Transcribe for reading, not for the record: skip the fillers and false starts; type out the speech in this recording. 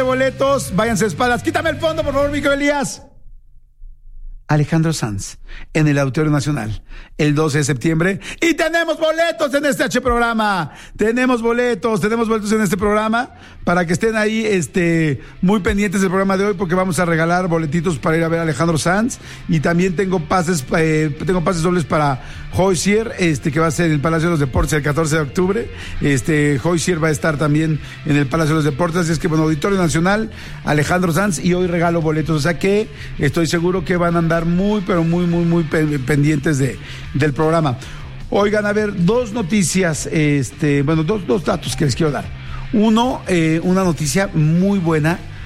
boletos, váyanse de espaldas. Quítame el fondo, por favor, Mico Elías. Alejandro Sanz, en el Auditorio Nacional, el 12 de septiembre. Y tenemos boletos en este programa. Tenemos boletos en este programa para que estén ahí muy pendientes del programa de hoy, porque vamos a regalar boletitos para ir a ver a Alejandro Sanz. Y también tengo pases dobles para Hozier, que va a ser en el Palacio de los Deportes el 14 de octubre. Hozier va a estar también en el Palacio de los Deportes. Así es que, bueno, Auditorio Nacional, Alejandro Sanz, y hoy regalo boletos. O sea que estoy seguro que van a andar muy pendientes del programa. Oigan, a ver, dos noticias, dos datos que les quiero dar. Uno, una noticia muy buena